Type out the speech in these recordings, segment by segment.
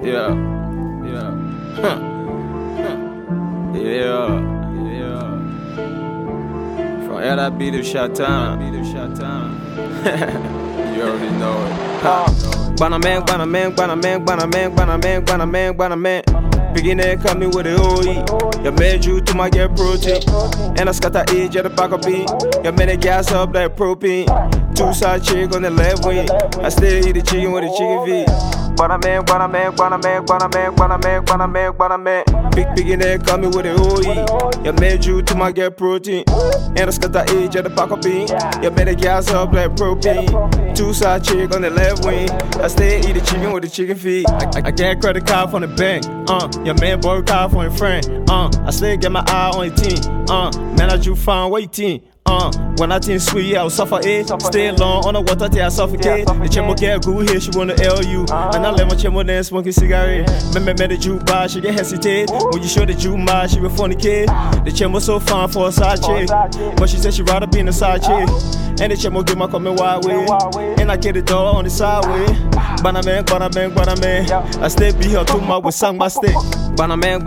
Yeah, yeah, huh. Yeah, yeah. From LIB to Shatan. You already know it. Guanaman. Beginning coming with the OE. You made you to my get protein. And I scatter age at the back of beat. You made the gas up like propane. Two side chick on the left wing. I still eat the chicken with the chicken feet. Guanaman. Beginning coming with the OE. You made you to my get protein. And I scatter age at the back of beat. You made the gas up like propane. Two side chick on the left wing. I still eat the chicken with the chicken feet. I get credit card from the bank. Your man borrow card from your friend. I still get my eye on your team. Man, I just found waiting. When I think sweet, I will suffer it. Stay long on the water till I suffocate. The chemo get good here, she wanna LU. And I let my chemo then smoking cigarette. Met the Jew bar, she get hesitate. When you show the Jew bar, she will fornicate. The chemo so fine for a side chick, but she said she rather be in a side chick. And the chemo get my coming wide way. And I get the door on the sideway. Guanaman. I still be here to my with sang my stick. Guanaman.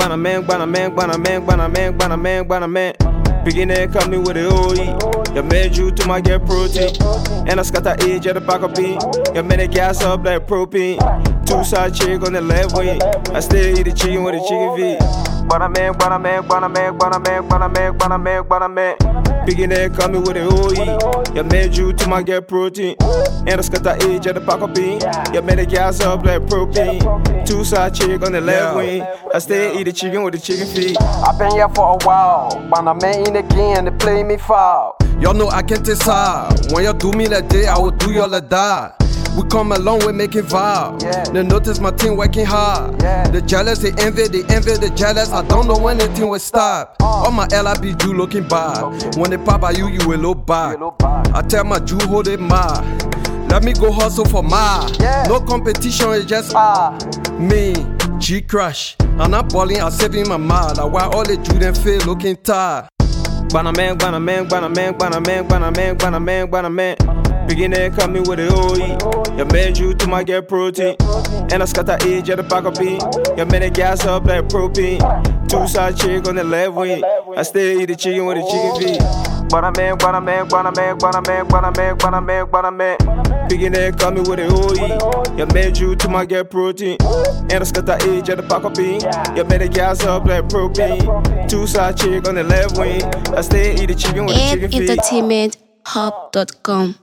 Beginning coming with the OE. You made you to my get protein. And I scatter age at the back of beat. You made the gas up like propane. Two side chick on the left wing. I still eat the chicken with the chicken feet. Guanaman. Beginning coming with the OE. You made you to my get protein. And I scatter age at the back of beat. You made the gas up like propane. Two side chick on the left wing. I still eat the chicken with the chicken feet. I've been here for a while. Guanaman in again, they play me foul. Y'all know I can't decide. When you do me like day, I will do y'all like that. We come a long way making vow. They notice my team working hard. The jealous, they envy the jealous. I don't know when the team will stop. All my LIB Jew looking bad. When they pop by you, you will look back. I tell my Jew hold it mad. Let me go hustle for mine. No competition, it's just me, G Crush. I'm not balling, I'm saving my mind. Like why all the Jew them feel looking tired. Guanaman. Beginning coming with the OE. You made you to my get protein. And I scatter age at the back of beat. You made the gas up like propane. Two side chick on the left wing. I still eat the chicken with the chicken feet. Guanaman. Beginning coming with the OE. You made you to my get protein. And I scatter age at the back of beat. You made the gas up like propane. Two side chick on the left wing. I still eat the chicken with the chicken feet. entertainmenthub.com